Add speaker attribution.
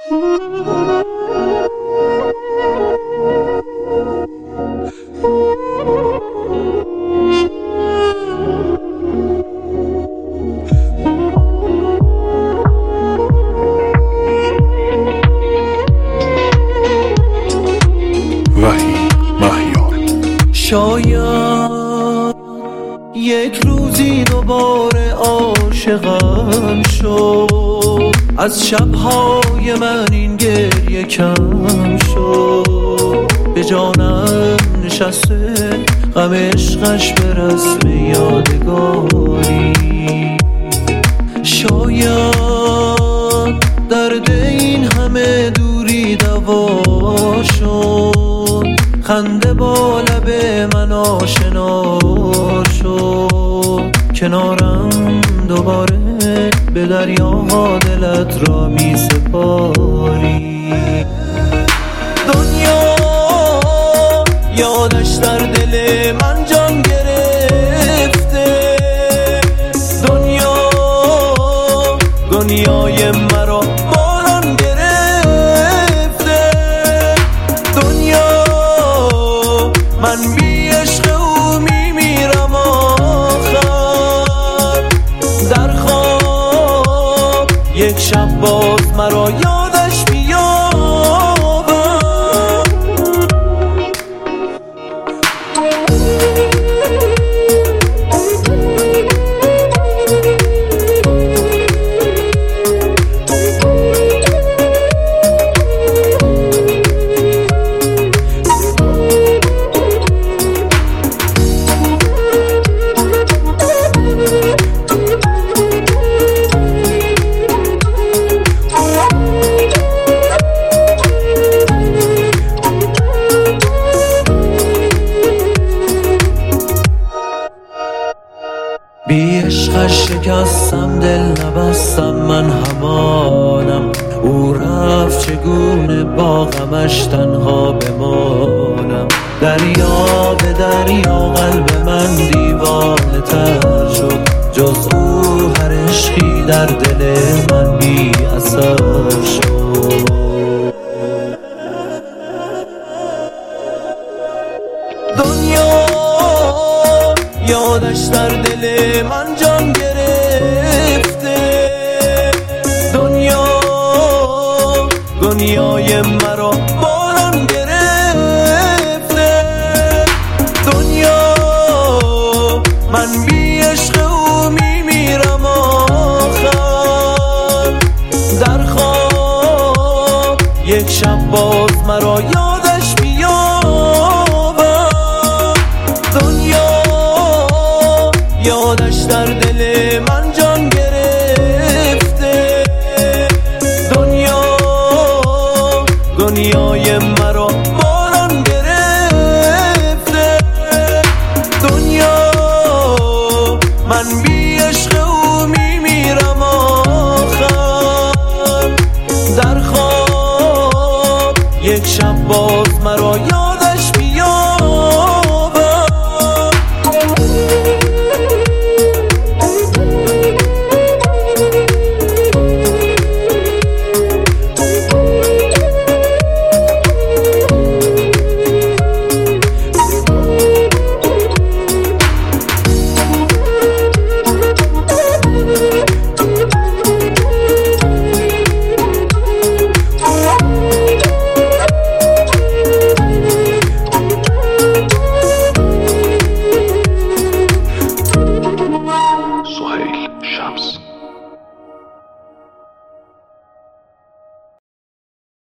Speaker 1: شاید یک روزی دوباره عاشقم شد، از شبهای من این گریه کم شد، به جانم نشسته غم عشقش به رسم یادگاری. شاید درد این همه دوری دوا شد، خنده با لب من آشنا شد، کنارم دوباره به دریاها دلت را می سپاری. دنیا یادش در دل من جان گرفته، دنیا دنیای مرا باران گرفته، دنیا من بی عشق او میمیرم آخر، در خواب یک شب باز مرا یادش بیابم. بی عشقش شکستم دل نبستم من همانم، او رفت چگونه با غمش تنها بمانم. دریا به دریا قلب من دیوانه تر شد، جز او هر عشقی در دل من بی اثر شد. دنیا یادش در دل من جان گرفته، دنیا دنیای مرا باران گرفته، دنیا من بی عشق او میمیرم آخر، در خواب یک شب باز مرا یادش بیابم. دنیا یادش در دل من جان گرفته، دنیا دنیای مرا باران گرفته، دنیا من بی عشق او میمیرم آخر، در خواب یک شب باز